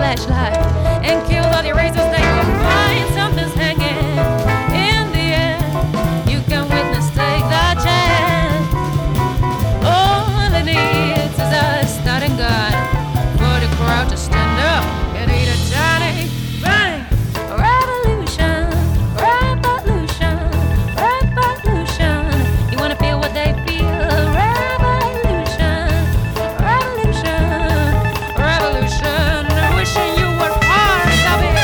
flashlight and killed all the erasers they could find. Something's hanging in the air. You can witness, take the chance. All it needs is a starting gun for the crowd to stand up and eat a tiny bang. Revolution, revolution, revolution. You wanna feel what they feel? Revolution, revolution, revolution. Wishing you were part of it.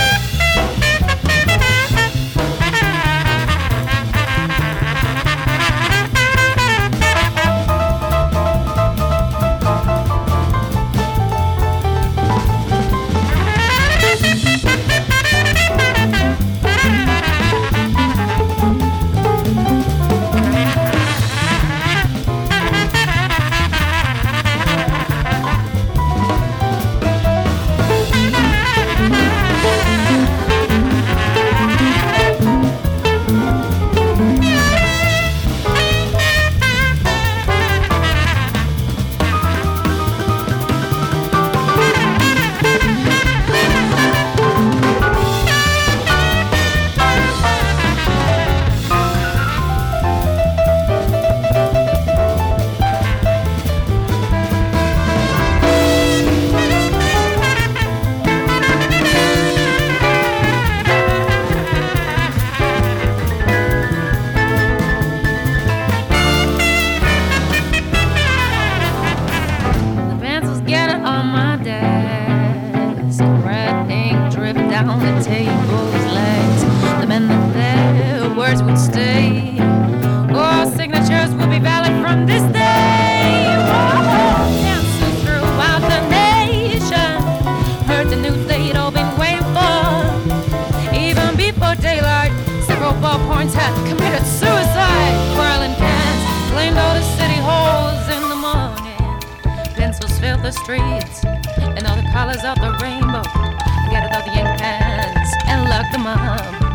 Down the table's legs, the men that their words would stay. All signatures will be valid from this day. Oh, dancing throughout the nation, heard the news they'd all been waiting for. Even before daylight, several ballpoints had committed suicide. Whirling cans claimed all the city halls in the morning. Pencils filled the streets, and all the colors of the rainbow gathered all the ink pens and locked them up.